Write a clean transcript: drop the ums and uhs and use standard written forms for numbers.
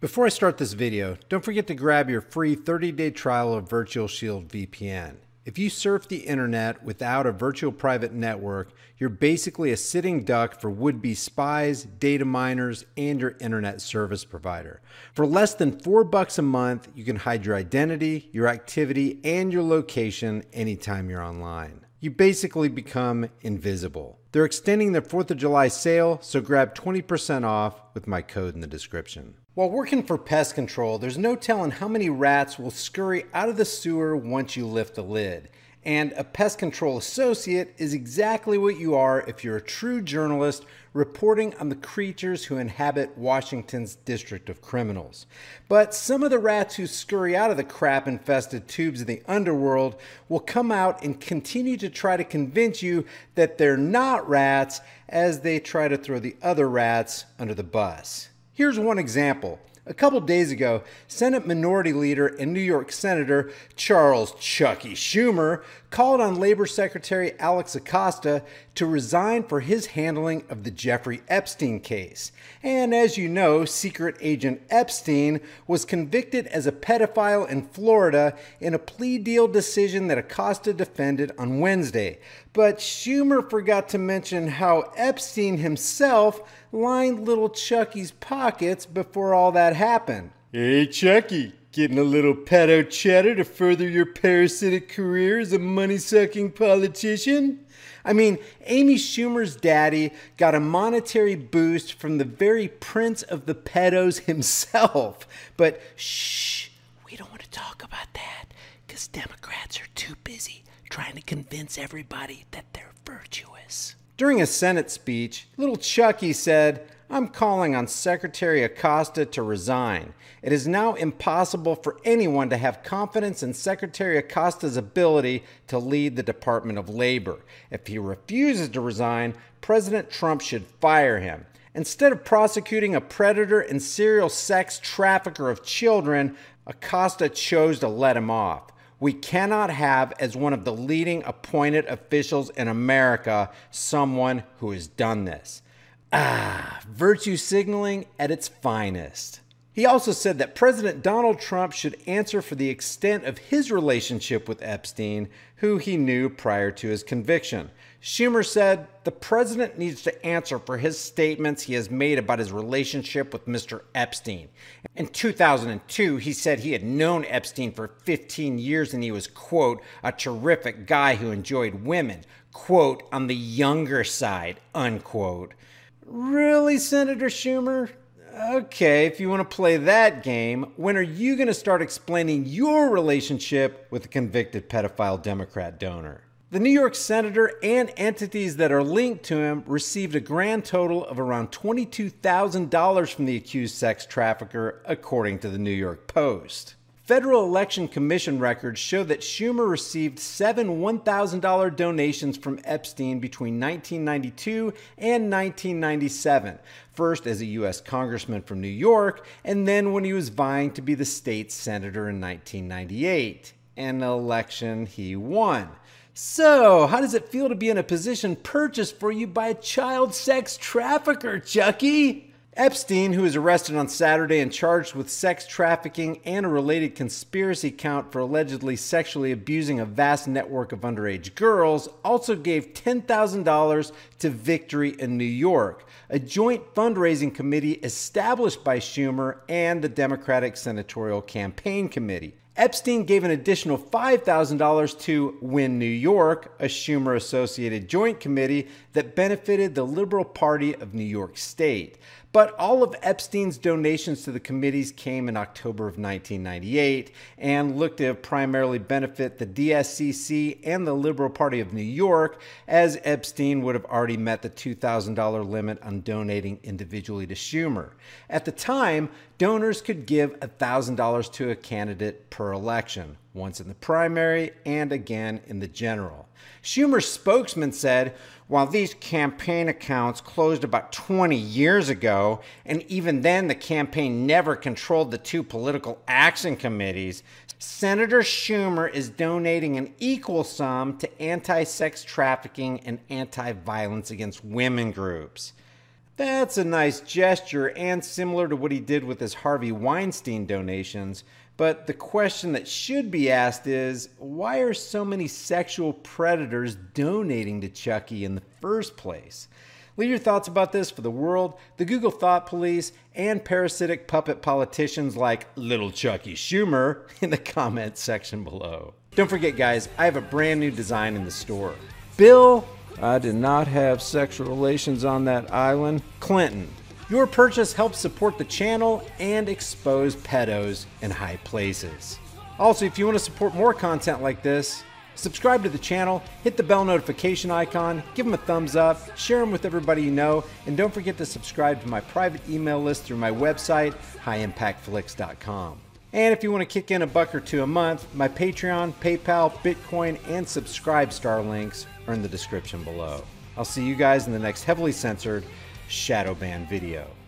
Before I start this video, don't forget to grab your free 30-day trial of Virtual Shield VPN. If you surf the internet without a virtual private network, you're basically a sitting duck for would-be spies, data miners, and your internet service provider. For less than $4 a month, you can hide your identity, your activity, and your location anytime you're online. You basically become invisible. They're extending their 4th of July sale, so grab 20% off with my code in the description. While working for pest control, there's no telling how many rats will scurry out of the sewer once you lift the lid. And a pest control associate is exactly what you are if you're a true journalist reporting on the creatures who inhabit Washington's District of Criminals. But some of the rats who scurry out of the crap-infested tubes of the underworld will come out and continue to try to convince you that they're not rats as they try to throw the other rats under the bus. Here's one example. A couple days ago, Senate Minority Leader and New York Senator Charles Chucky Schumer called on Labor Secretary Alex Acosta to resign for his handling of the Jeffrey Epstein case. And as you know, Secret Agent Epstein was convicted as a pedophile in Florida in a plea deal decision that Acosta defended on Wednesday. But Schumer forgot to mention how Epstein himself lined little Chucky's pockets before all that happened. Hey Chucky, getting a little pedo cheddar to further your parasitic career as a money-sucking politician? I mean, Amy Schumer's daddy got a monetary boost from the very prince of the pedos himself. But shh, we don't want to talk about that because Democrats are too busy trying to convince everybody that they're virtuous. During a Senate speech, little Chucky said, "I'm calling on Secretary Acosta to resign. It is now impossible for anyone to have confidence in Secretary Acosta's ability to lead the Department of Labor. If he refuses to resign, President Trump should fire him." Instead of prosecuting a predator and serial sex trafficker of children, Acosta chose to let him off. We cannot have, as one of the leading appointed officials in America, someone who has done this. Virtue signaling at its finest. He also said that President Donald Trump should answer for the extent of his relationship with Epstein, who he knew prior to his conviction. Schumer said the president needs to answer for his statements he has made about his relationship with Mr. Epstein. In 2002, he said he had known Epstein for 15 years and he was, quote, a terrific guy who enjoyed women, quote, on the younger side, unquote. Really, Senator Schumer? Okay, if you want to play that game, when are you going to start explaining your relationship with a convicted pedophile Democrat donor? The New York senator and entities that are linked to him received a grand total of around $22,000 from the accused sex trafficker, according to the New York Post. Federal Election Commission records show that Schumer received 7 $1,000 donations from Epstein between 1992 and 1997, first as a U.S. congressman from New York, and then when he was vying to be the state's senator in 1998, an election he won. So, how does it feel to be in a position purchased for you by a child sex trafficker, Chucky? Epstein, who was arrested on Saturday and charged with sex trafficking and a related conspiracy count for allegedly sexually abusing a vast network of underage girls, also gave $10,000 to Victory in New York, a joint fundraising committee established by Schumer and the Democratic Senatorial Campaign Committee. Epstein gave an additional $5,000 to Win New York, a Schumer-associated joint committee that benefited the Liberal Party of New York State. But all of Epstein's donations to the committees came in October of 1998 and looked to primarily benefit the DSCC and the Liberal Party of New York, as Epstein would have already met the $2,000 limit on donating individually to Schumer. At the time, donors could give $1,000 to a candidate per election, once in the primary and again in the general. Schumer's spokesman said, "While these campaign accounts closed about 20 years ago, and even then the campaign never controlled the two political action committees, Senator Schumer is donating an equal sum to anti-sex trafficking and anti-violence against women groups." That's a nice gesture and similar to what he did with his Harvey Weinstein donations. But the question that should be asked is, why are so many sexual predators donating to Chucky in the first place? Leave your thoughts about this for the world, the Google Thought Police, and parasitic puppet politicians like Little Chucky Schumer in the comments section below. Don't forget, guys, I have a brand new design in the store. Bill, I did not have sexual relations on that island. Clinton, your purchase helps support the channel and expose pedos in high places. Also, if you want to support more content like this, subscribe to the channel, hit the bell notification icon, give them a thumbs up, share them with everybody you know, and don't forget to subscribe to my private email list through my website, highimpactflix.com. And if you want to kick in $1 or $2 a month, my Patreon, PayPal, Bitcoin, and Subscribestar links are in the description below. I'll see you guys in the next heavily censored Shadowban video.